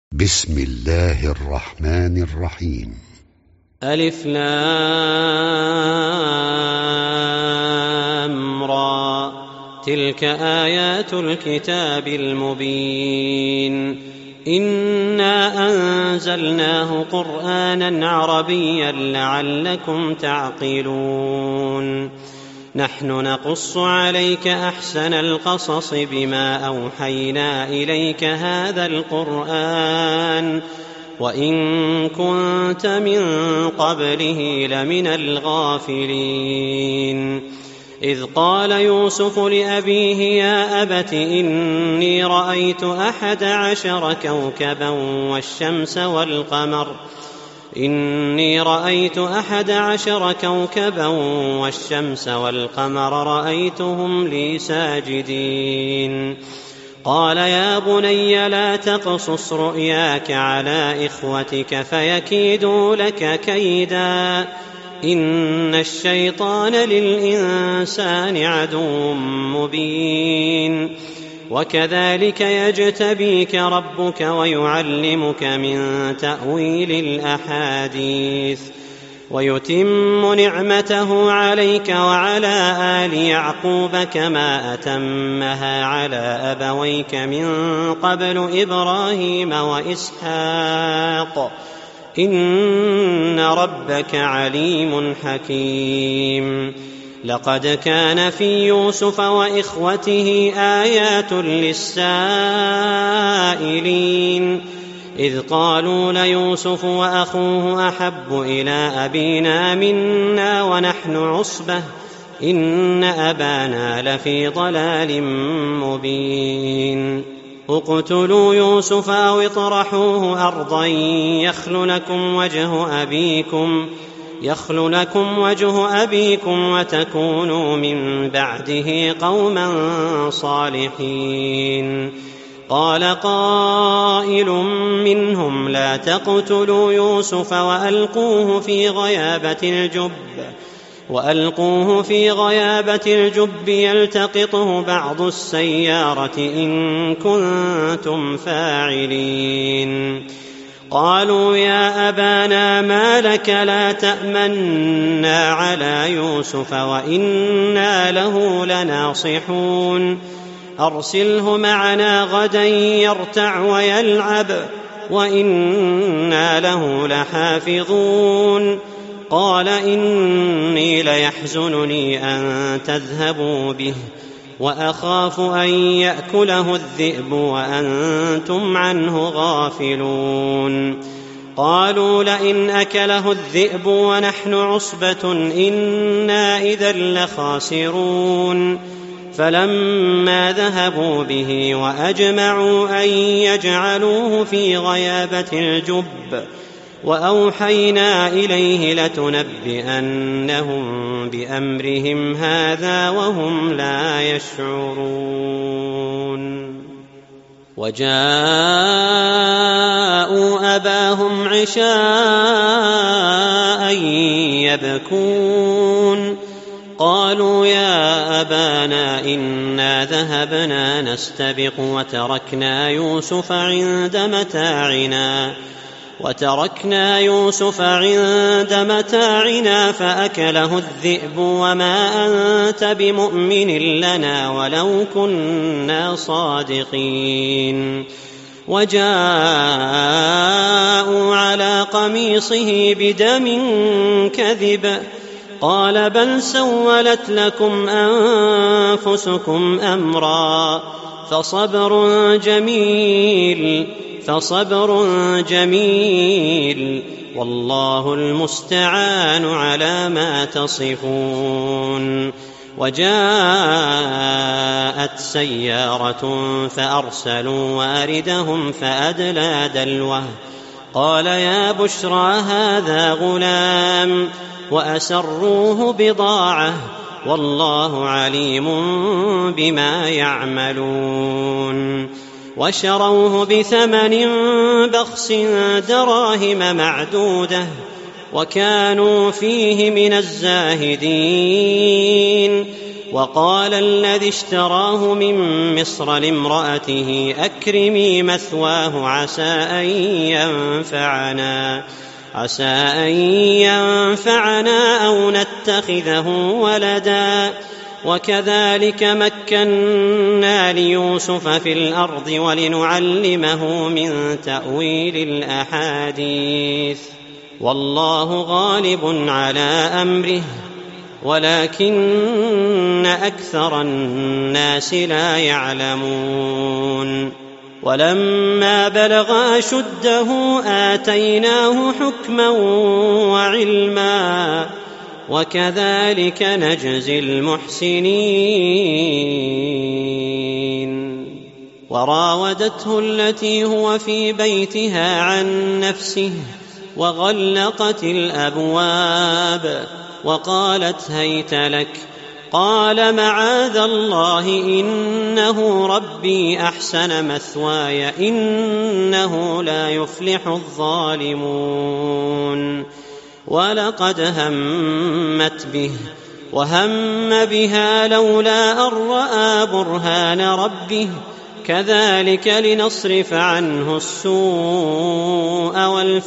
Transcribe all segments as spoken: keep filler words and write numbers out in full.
بسم الله الرحمن الرحيم. ألف لام را، تلك آيات الكتاب المبين. إنا أنزلناه قرآنا عربيا لعلكم تعقلون. نحن نقص عليك أحسن القصص بما أوحينا إليك هذا القرآن وإن كنت من قبله لمن الغافلين. إذ قال يوسف لأبيه يا أبت إني رأيت أحد عشر كوكبا والشمس والقمر إني رأيت أحد عشر كوكبا والشمس والقمر رأيتهم لي ساجدين. قال يا بني لا تقصص رؤياك على إخوتك فيكيدوا لك كيدا إن الشيطان للإنسان عدو مبين. وكذلك يجتبيك ربك ويعلمك من تأويل الأحاديث ويتم نعمته عليك وعلى آل يعقوب كما أتمها على أبويك من قبل إبراهيم وإسحاق إن ربك عليم حكيم. لقد كان في يوسف وإخوته آيات للسائلين إذ قالوا ليوسف وأخوه أحب إلى أبينا منا ونحن عصبة إن أبانا لفي ضلال مبين. اقتلوا يوسف أو اطرحوه أرضا يخل لكم وجه أبيكم يخل لكم وجه أبيكم وتكونوا من بعده قوما صالحين. قال قائل منهم لا تقتلوا يوسف وألقوه في غيابة الجب وألقوه في غيابة الجب يلتقطه بعض السيارة إن كنتم فاعلين. قالوا يا أبانا ما لك لا تأمنا على يوسف وإنا له لناصحون أرسله معنا غدا يرتع ويلعب وإنا له لحافظون. قال إني ليحزنني أن تذهبوا به وأخاف أن يأكله الذئب وأنتم عنه غافلون. قالوا لئن أكله الذئب ونحن عصبة إنا إذا لخاسرون. فلما ذهبوا به وأجمعوا أن يجعلوه في غيابة الجب وأوحينا إليه لتنبئنهم بأمرهم هذا وهم لا يشعرون. وجاءوا أباهم عشاء يبكون. قالوا يا أبانا إنا ذهبنا نستبق وتركنا يوسف عند متاعنا وتركنا يوسف عند متاعنا فأكله الذئب وما أنت بمؤمن لنا ولو كنا صادقين. وجاءوا على قميصه بدم كذب قال بل سولت لكم أنفسكم أمرا فصبر جميل فصبر جميل والله المستعان على ما تصفون. وجاءت سيارة فأرسلوا واردهم فأدلى دلوه قال يا بشرى هذا غلام وأسروه بضاعة والله عليم بما يعملون. وشروه بثمن بخس دراهم معدودة وكانوا فيه من الزاهدين. وقال الذي اشتراه من مصر لامرأته أكرمي مثواه عسى أن ينفعنا عسى أن ينفعنا أو نتخذه ولدا وكذلك مكنا ليوسف في الأرض ولنعلمه من تأويل الأحاديث والله غالب على أمره ولكن أكثر الناس لا يعلمون ولما بلغ أشده آتيناه حكما وعلما وكذلك نجزي المحسنين وراودته التي هو في بيتها عن نفسه وغلقت الأبواب وقالت هيت لك قال معاذ الله إنه ربي أحسن مثواي إنه لا يفلح الظالمون ولقد همت به وهم بها لولا أن رأى برهان ربه كذلك لنصرف عنه السوء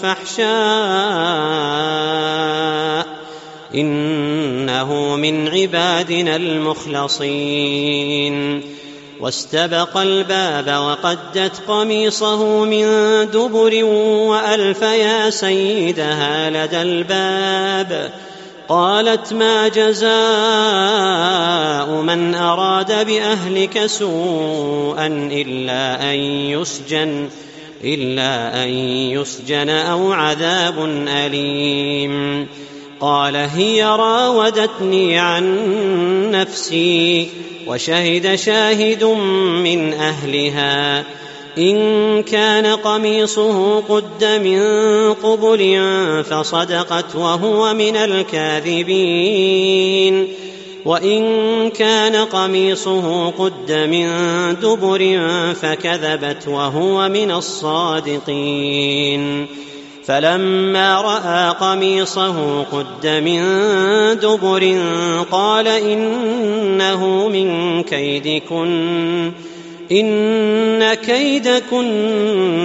والفحشاء إنه من عبادنا المخلصين واستبق الباب وقدت قميصه من دبر وألف يا سيدها لدى الباب قالت ما جزاء من أراد بأهلك سوءا إلا أن يسجن إلا أن يسجن أو عذاب أليم قال هي راودتني عن نفسي وشهد شاهد من أهلها إن كان قميصه قد من قبل فصدقت وهو من الكاذبين وإن كان قميصه قد من دبر فكذبت وهو من الصادقين فلما رأى قميصه قد من دبر قال إنه من كيدكن إن كيدكن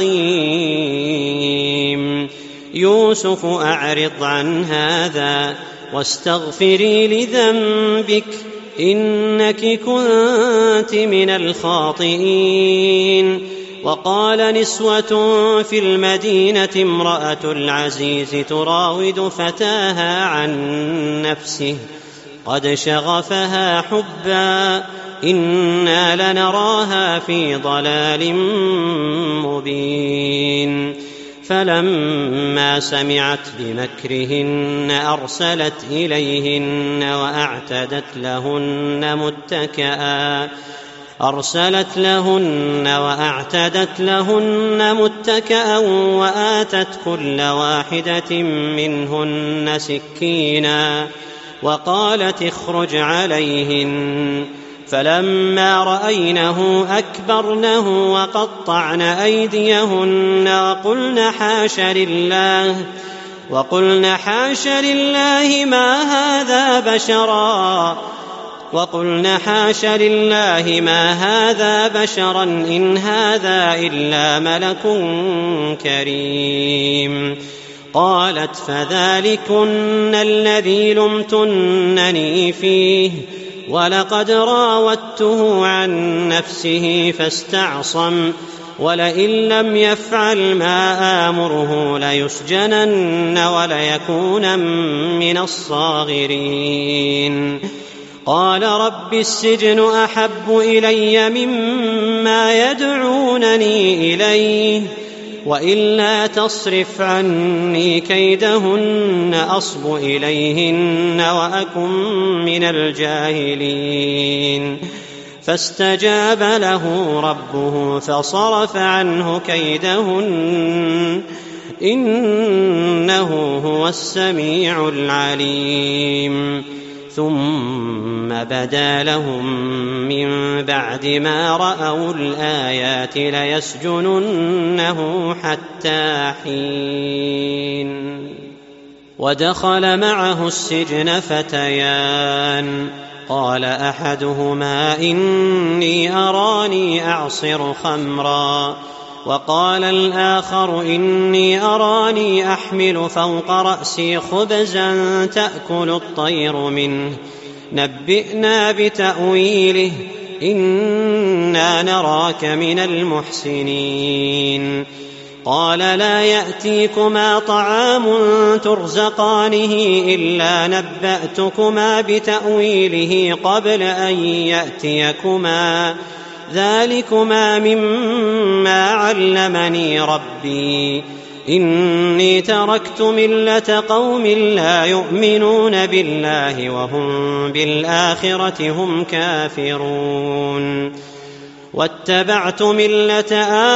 عظيم يوسف أعرض عن هذا واستغفري لذنبك إنك كنت من الخاطئين وقال نسوة في المدينة امرأة العزيز تراود فتاها عن نفسه قد شغفها حبا إنا لنراها في ضلال مبين فلما سمعت بمكرهن أرسلت إليهن وأعتدت لهن متكئا أرسلت لهن وأعتدت لهن متكئا وآتت كل واحدة منهن سكينا وقالت اخرج عليهن فلما رأينه أكبرنه وقطعن أيديهن وقلن حاش لله وقلن حاش لله ما هذا بشرا وقلن حاش لله ما هذا بشرا إن هذا إلا ملك كريم قالت فذلكن الذي لمتنني فيه ولقد راودته عن نفسه فاستعصم ولئن لم يفعل ما آمره ليسجنن وليكونن من الصاغرين قال رب السجن أحب إلي مما يدعونني إليه وإلا تصرف عني كيدهن أصب إليهن وأكن من الجاهلين فاستجاب له ربه فصرف عنه كيدهن إنه هو السميع العليم ثم بدا لهم من بعد ما رأوا الآيات ليسجننه حتى حين ودخل معه السجن فتيان قال أحدهما إني أراني أعصر خمرا وقال الآخر إني أراني أحمل فوق رأسي خبزا تأكل الطير منه نبئنا بتأويله إنا نراك من المحسنين قال لا يأتيكما طعام ترزقانه إلا نبأتكما بتأويله قبل أن يأتيكما ذلكما مما علمني ربي إني تركت ملة قوم لا يؤمنون بالله وهم بالآخرة هم كافرون واتبعت ملة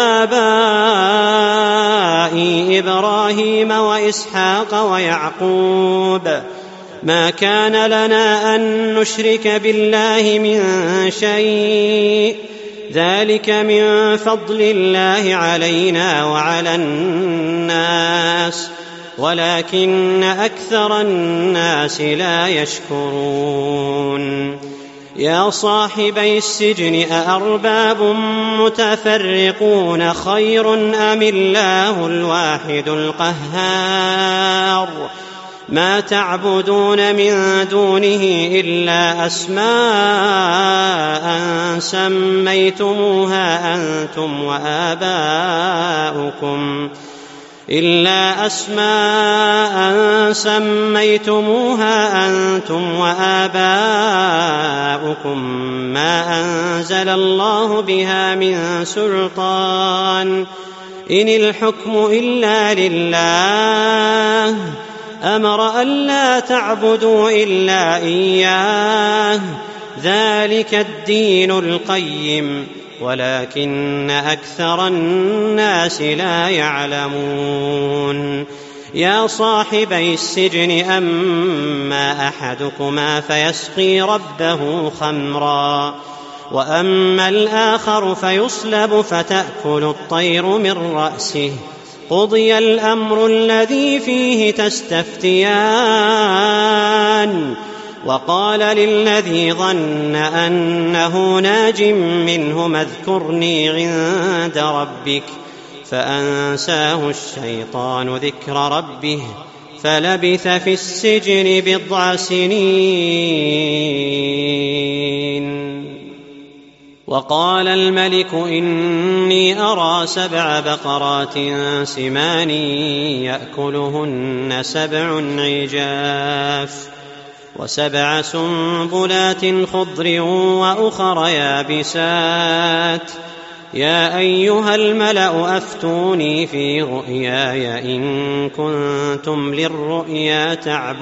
آبائي إبراهيم وإسحاق ويعقوب ما كان لنا أن نشرك بالله من شيء ذلك من فضل الله علينا وعلى الناس ولكن أكثر الناس لا يشكرون يا صاحبي السجن أأرباب متفرقون خير أم الله الواحد القهار ما تعبدون من دونه إلا أسماء سميتموها أنتم وآباؤكم إلا أسماء سميتموها أنتم وآباؤكم ما أنزل الله بها من سلطان إن الحكم إلا لله أمر ألا تعبدوا إلا إياه ذلك الدين القيم ولكن أكثر الناس لا يعلمون يا صاحبي السجن أما أحدكما فيسقي ربه خمرا وأما الآخر فيصلب فتأكل الطير من رأسه قضي الأمر الذي فيه تستفتيان وقال للذي ظن أنه ناج منهما اذكرني عند ربك فأنساه الشيطان ذكر ربه فلبث في السجن بضع سنين وقال الملك إني أرى سبع بقرات سمان يأكلهن سبع عجاف وسبع سنبلات خضر وأخر يابسات يا أيها الملأ أفتوني في رؤياي إن كنتم للرؤيا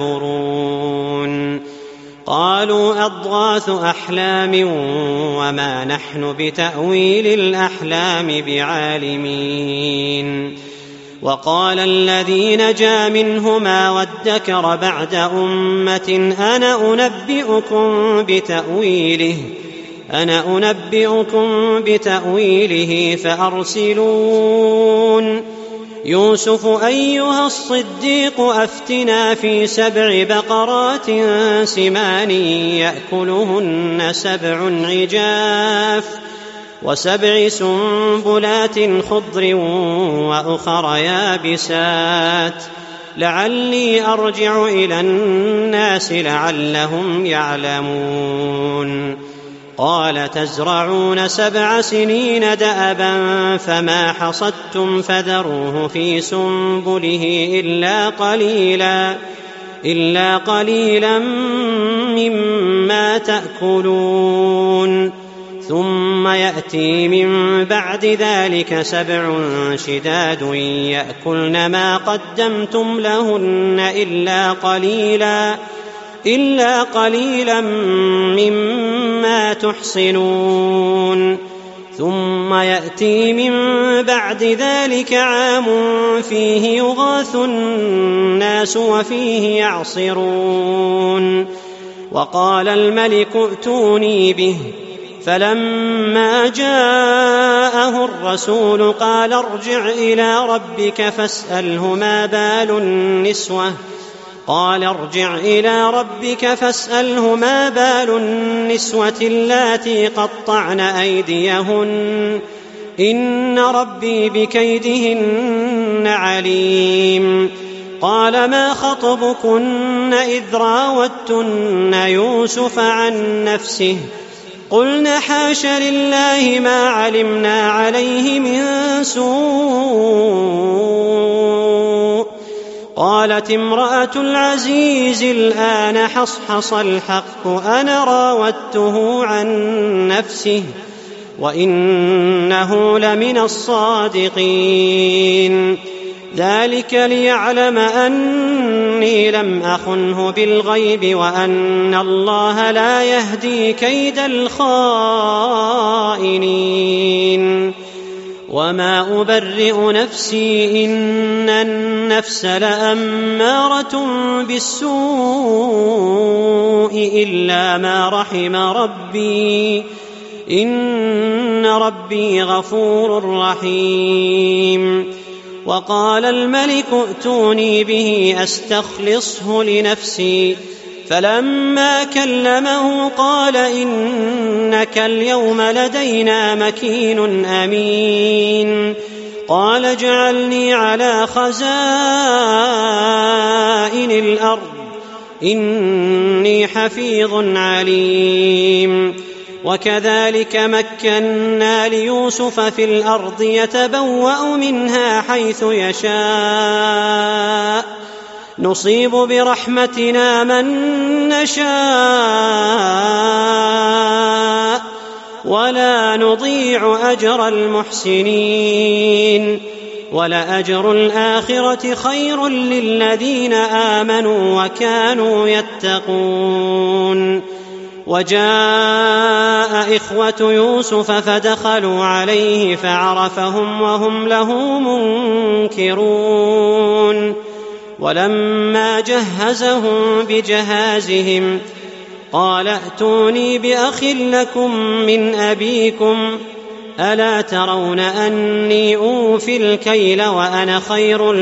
تعبرون قالوا أضغاث أحلام وما نحن بتأويل الأحلام بعالمين وقال الذي نجا منهما وادكر بعد أمة أنا أنبئكم بتأويله أنا أنبئكم بتأويله فأرسلون يوسف أيها الصديق أفتنا في سبع بقرات سمان يأكلهن سبع عجاف وسبع سنبلات خضر وأخر يابسات لعلي أرجع إلى الناس لعلهم يعلمون قال تزرعون سبع سنين دأبا فما حصدتم فذروه في سنبله إلا قليلا إلا قليلا مما تأكلون ثم يأتي من بعد ذلك سبع شداد يأكلن ما قدمتم لهن إلا قليلا إلا قليلا مما تحصنون ثم يأتي من بعد ذلك عام فيه يغاث الناس وفيه يعصرون وقال الملك ائتوني به فلما جاءه الرسول قال ارجع إلى ربك فاسأله ما بال النسوة قال ارجع إلى ربك فاسأله ما بال النسوة اللاتي قطعن أيديهن إن ربي بكيدهن عليم. قال ما خطبكن إذ راوتن يوسف عن نفسه قلن حاش لله ما علمنا عليه من سوء. قالت امرأة العزيز الآن حصحص الحق أنا راودته عن نفسه وإنه لمن الصادقين. ذلك ليعلم أني لم أخنه بالغيب وأن الله لا يهدي كيد الخائنين. وما أبرئ نفسي إن النفس لأمارة بالسوء إلا ما رحم ربي إن ربي غفور رحيم. وقال الملك ائتوني به أستخلصه لنفسي فلما كلمه قال إنك اليوم لدينا مكين أمين. قال اجعلني على خزائن الأرض إني حفيظ عليم. وكذلك مكنا ليوسف في الأرض يتبوأ منها حيث يشاء نصيب برحمتنا من نشاء ولا نضيع أجر المحسنين. ولأجر الآخرة خير للذين آمنوا وكانوا يتقون. وجاء إخوة يوسف فدخلوا عليه فعرفهم وهم له منكرون. ولما جهزهم بجهازهم قال ائتوني بأخ لكم من أبيكم ألا ترون أني أوفي الكيل وأنا خير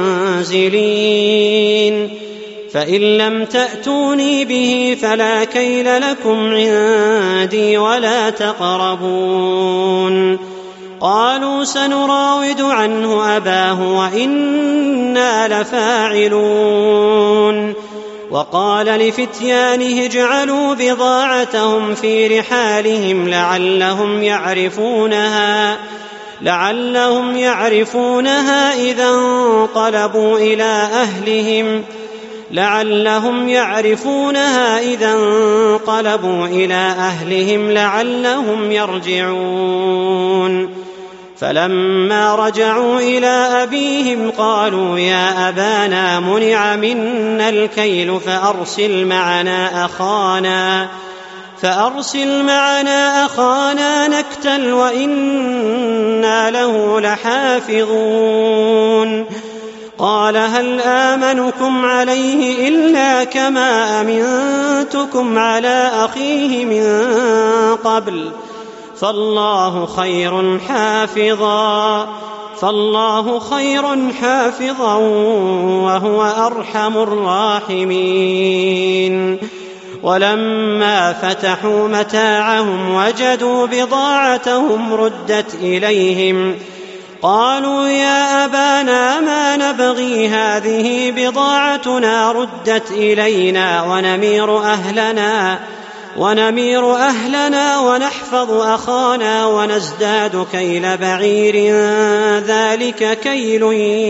المنزلين. فإن لم تأتوني به فلا كيل لكم عندي ولا تقربون. قالوا سنراود عنه أباه وإنا لفاعلون. وقال لفتيانه اجعلوا بضاعتهم في رحالهم لعلهم يعرفونها لعلهم يعرفونها إذا انقلبوا إلى أهلهم لعلهم يعرفونها إذا انقلبوا إلى أهلهم لعلهم يرجعون. فلما رجعوا إلى أبيهم قالوا يا أبانا منع منا الكيل فأرسل معنا أخانا فأرسل معنا أخانا نكتل وإنا له لحافظون. قال هل آمنكم عليه إلا كما أمنتكم على أخيه من قبل فالله خير حافظا فالله خير حافظا وهو أرحم الراحمين. ولما فتحوا متاعهم وجدوا بضاعتهم ردت إليهم قالوا يا أبانا ما نبغي هذه بضاعتنا ردت إلينا ونمير أهلنا ونمير أهلنا ونحفظ أخانا ونزداد كيل بعير ذلك كيل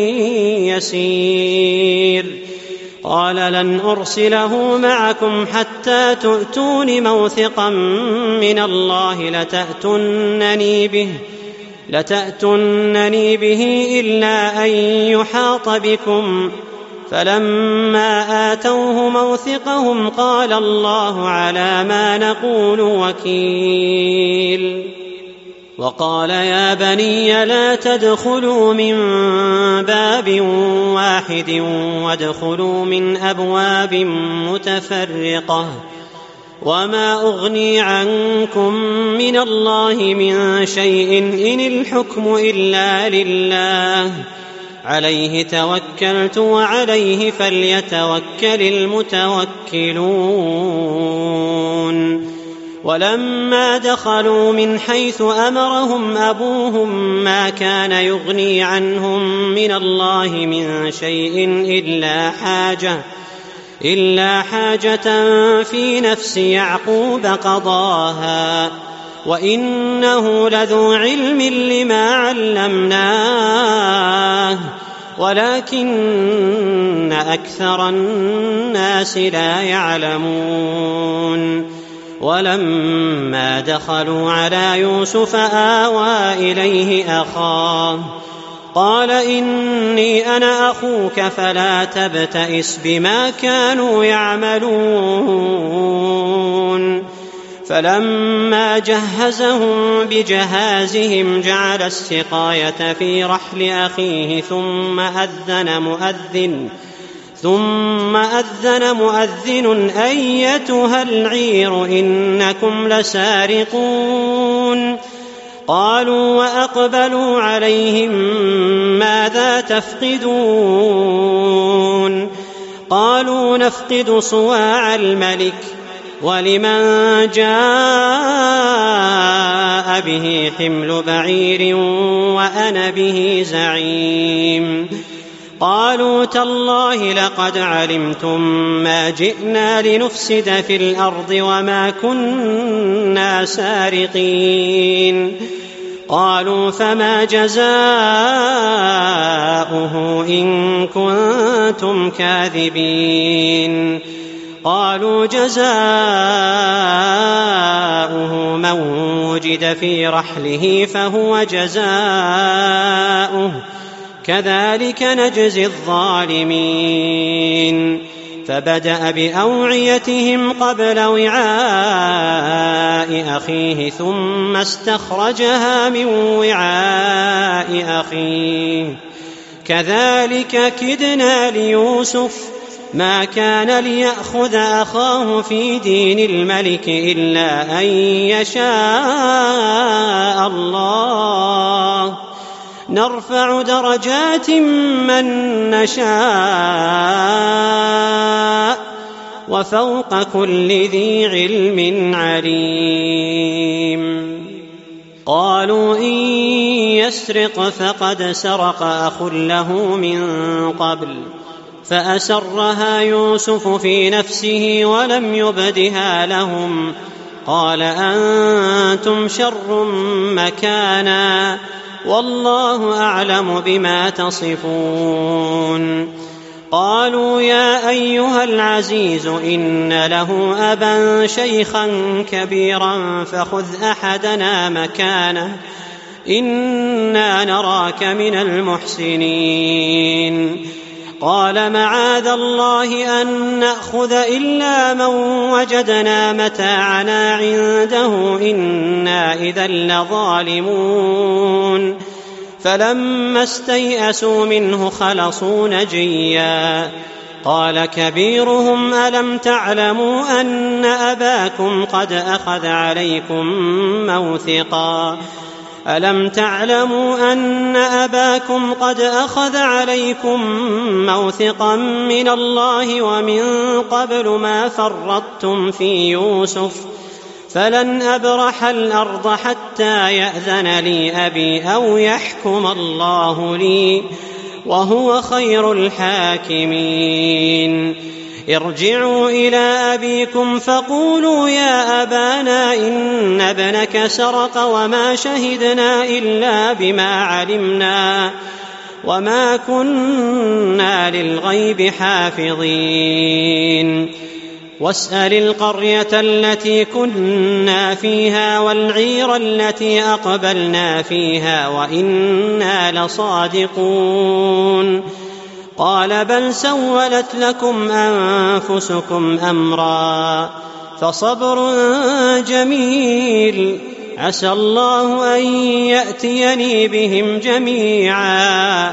يسير. قال لن أرسله معكم حتى تؤتون موثقا من الله لتأتونني به لتأتونني به إلا أن يحاط بكم. فلما آتوه موثقهم قال الله على ما نقول وكيل. وقال يا بني لا تدخلوا من باب واحد وادخلوا من أبواب متفرقة وما أغني عنكم من الله من شيء إن الحكم إلا لله عليه توكلت وعليه فليتوكل المتوكلون. ولما دخلوا من حيث أمرهم أبوهم ما كان يغني عنهم من الله من شيء إلا حاجة إلا حاجة في نفس يعقوب قضاها وإنه لذو علم لما علمناه ولكن أكثر الناس لا يعلمون. ولما دخلوا على يوسف آوى إليه أخاه قال إني أنا أخوك فلا تبتئس بما كانوا يعملون. فلما جهزهم بجهازهم جعل السقاية في رحل أخيه ثم أذن مؤذن ثم أذن مؤذن أيتها العير إنكم لسارقون. قالوا وأقبلوا عليهم ماذا تفقدون؟ قالوا نفقد صواع الملك ولمن جاء به حمل بعير وأنا به زعيم. قالوا تالله لقد علمتم ما جئنا لنفسد في الأرض وما كنا سارقين. قالوا فما جزاؤه إن كنتم كاذبين؟ قالوا جزاؤه من وجد في رحله فهو جزاؤه كذلك نجزي الظالمين. فبدأ بأوعيتهم قبل وعاء أخيه ثم استخرجها من وعاء أخيه كذلك كدنا ليوسف ما كان ليأخذ أخاه في دين الملك إلا أن يشاء الله نرفع درجات من نشاء وفوق كل ذي علم عليم. قالوا إن يسرق فقد سرق أخ له من قبل فأسرها يوسف في نفسه ولم يبدها لهم قال أنتم شر مكانا والله أعلم بما تصفون. قالوا يا أيها العزيز إن له أبا شيخا كبيرا فخذ أحدنا مكانه إنا نراك من المحسنين. قال معاذ الله أن نأخذ إلا من وجدنا متاعنا عنده إنا إذا لظالمون. فلما استيئسوا منه خلصوا نجيا. قال كبيرهم ألم تعلموا أن أباكم قد أخذ عليكم موثقا ألم تعلموا أن أباكم قد أخذ عليكم موثقا من الله ومن قبل ما فرطتم في يوسف فلن أبرح الأرض حتى يأذن لي أبي أو يحكم الله لي وهو خير الحاكمين. ارجعوا إلى أبيكم فقولوا يا أبانا إن ابنك سرق وما شهدنا إلا بما علمنا وما كنا للغيب حافظين. واسأل القرية التي كنا فيها والعير التي أقبلنا فيها وإنا لصادقون. قال بل سولت لكم أنفسكم أمرا فصبر جميل عسى الله أن يأتيني بهم جميعا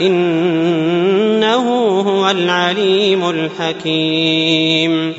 إنه هو العليم الحكيم.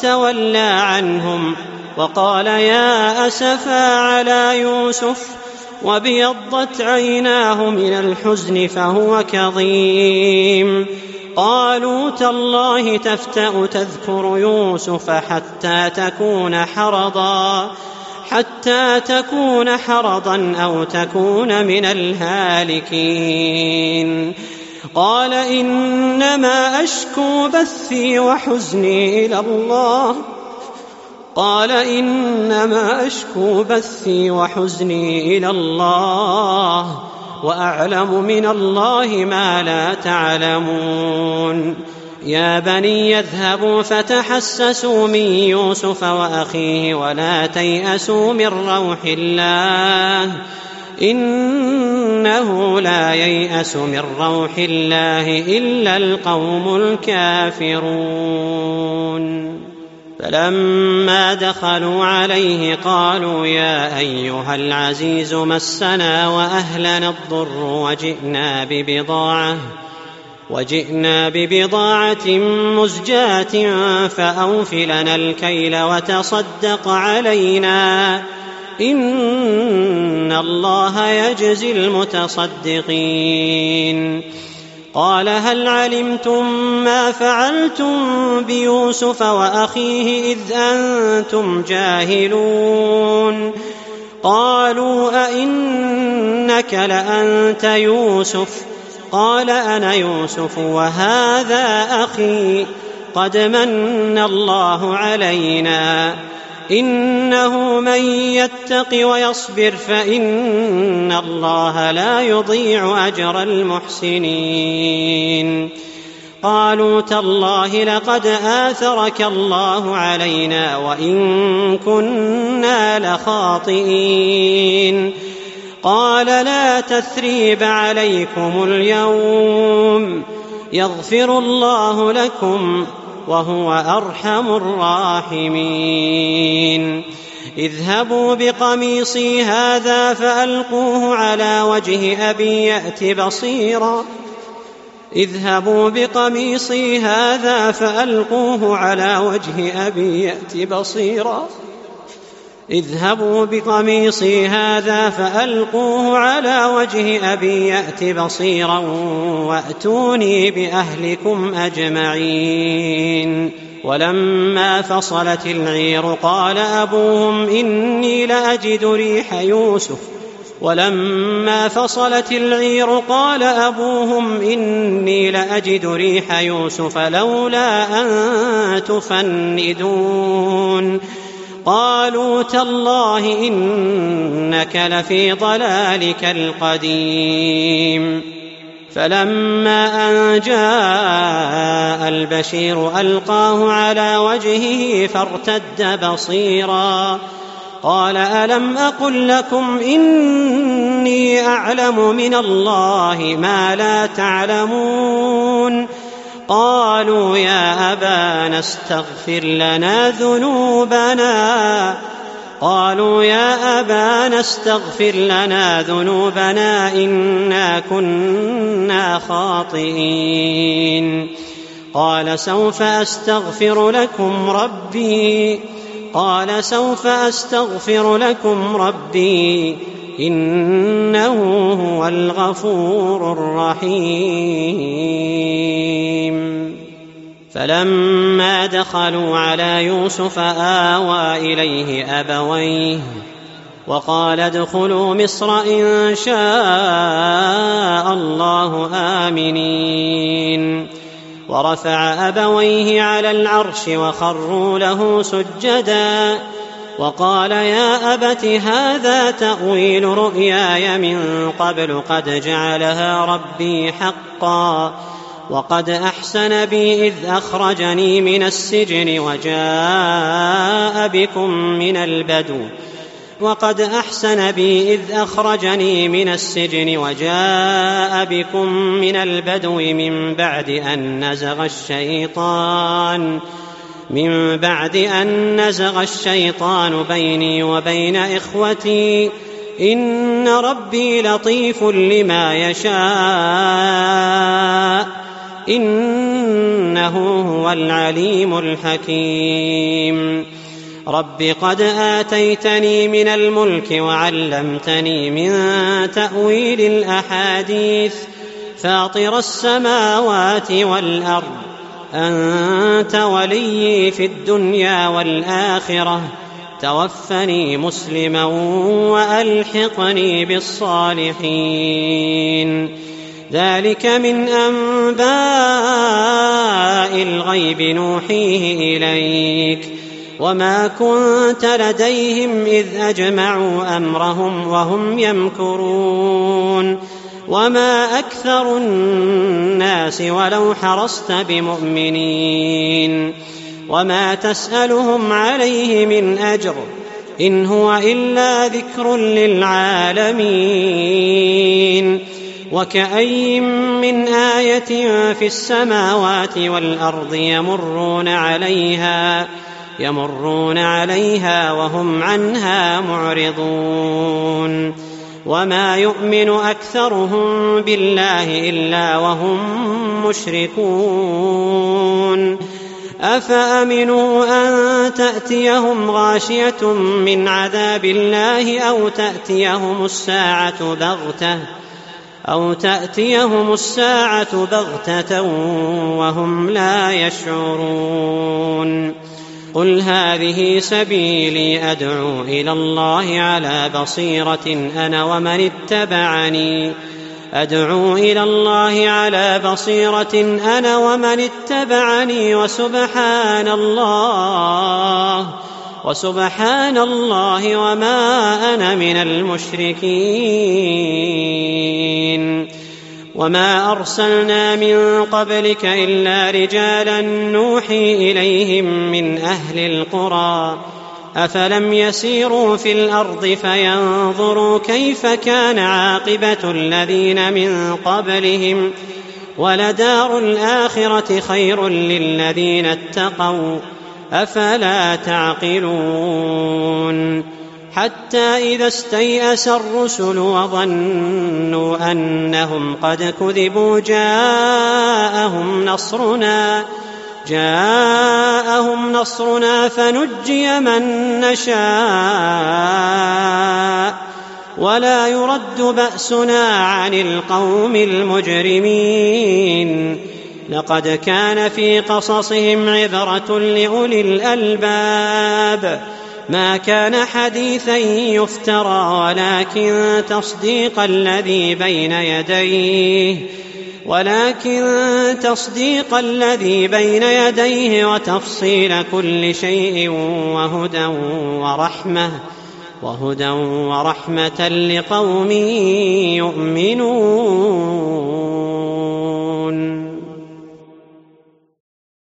وتولى عنهم وقال يا أسفا على يوسف وابيضت عيناه من الحزن فهو كظيم. قالوا تالله تفتأ تذكر يوسف حتى تكون حرضا حتى تكون حرضا أو تكون من الهالكين. قال إنما أشكو بثي وحزني إلى الله قال إنما أشكو بثي وحزني إلى الله وأعلم من الله ما لا تعلمون. يا بني اذهبوا فتحسسوا من يوسف وأخيه ولا تيأسوا من روح الله إنه لا ييأس من روح الله إلا القوم الكافرون. فلما دخلوا عليه قالوا يا أيها العزيز مسنا وأهلنا الضر وجئنا ببضاعة وجئنا ببضاعة مزجاة فأوف لنا الكيل وتصدق علينا إن الله يجزي المتصدقين. قال هل علمتم ما فعلتم بيوسف وأخيه إذ أنتم جاهلون؟ قالوا أئنك لأنت يوسف؟ قال أنا يوسف وهذا أخي قد من الله علينا إنه من يتق ويصبر فإن الله لا يضيع أجر المحسنين. قالوا تالله لقد آثرك الله علينا وإن كنا لخاطئين. قال لا تثريب عليكم اليوم يغفر الله لكم وهو أرحم الراحمين. اذهبوا بقميصي هذا فألقوه على وجه أبي يأت بصيرا اذهبوا بقميصي هذا فألقوه على وجه أبي يأت بصيرا اذهبوا بقميصي هذا فألقوه على وجه أبي يأت بصيرا وأتوني بأهلكم أجمعين. ولما فصلت العير قال أبوهم إني لأجد ريح يوسف ولما فصلت العير قال أبوهم إني لأجد ريح يوسف لولا أن تفندون. قالوا تالله إنك لفي ضلالك القديم. فلما أن جاء البشير ألقاه على وجهه فارتد بصيرا قال ألم أقل لكم إني أعلم من الله ما لا تعلمون؟ قالوا يا أبانا استغفر لنا ذنوبنا قالوا يا أبانا استغفر لنا ذنوبنا إنا كنا خاطئين. قال سوف أستغفر لكم ربي قال سوف أستغفر لكم ربي إنه هو الغفور الرحيم. فلما دخلوا على يوسف آوى إليه أبويه وقال ادخلوا مصر إن شاء الله آمنين. ورفع أبويه على العرش وخروا له سجدا وقال يا أبت هذا تأويل رؤياي من قبل قد جعلها ربي حقا وقد أحسن بي إذ أخرجني من السجن وجاء بكم من البدو وقد أحسن بي إذ أخرجني من السجن وجاء بكم من البدو من بعد أن نزغ الشيطان من بعد أن نزغ الشيطان بيني وبين إخوتي إن ربي لطيف لما يشاء إنه هو العليم الحكيم. رب قد آتيتني من الملك وعلمتني من تأويل الأحاديث فاطر السماوات والأرض أنت وليي في الدنيا والآخرة توفني مسلما وألحقني بالصالحين. ذلك من أنباء الغيب نوحيه إليك وما كنت لديهم إذ أجمعوا أمرهم وهم يمكرون وما أكثر الناس ولو حرصت بمؤمنين وما تسألهم عليه من أجر إن هو إلا ذكر للعالمين. وكأي من آية في السماوات والأرض يمرون عليها يمرون عليها وهم عنها معرضون وما يؤمن أكثرهم بالله إلا وهم مشركون. أفأمنوا أن تأتيهم غاشية من عذاب الله أو تأتيهم الساعة بغتة أو تأتيهم الساعة بغتة وهم لا يشعرون. قل هذه سبيلي أدعو إلى الله على بصيرة أنا ومن اتبعني أدعو إلى الله على بصيرة أنا ومن اتبعني وسبحان الله وسبحان الله وما أنا من المشركين. وما أرسلنا من قبلك إلا رجالا نوحي إليهم من أهل القرى أفلم يسيروا في الأرض فينظروا كيف كان عاقبة الذين من قبلهم ولدار الآخرة خير للذين اتقوا أفلا تعقلون. حتى إذا استيأس الرسل وظنوا أنهم قد كذبوا جاءهم نصرنا جاءهم نصرنا فنجي من نشاء ولا يرد بأسنا عن القوم المجرمين. لقد كان في قصصهم عبرة لأولي الألباب ما كان حديثا يفترى ولكن تصديق الذي بين يديه ولكن تصديق الذي بين يديه وتفصيل كل شيء وهدى ورحمة وهدى ورحمة لقوم يؤمنون.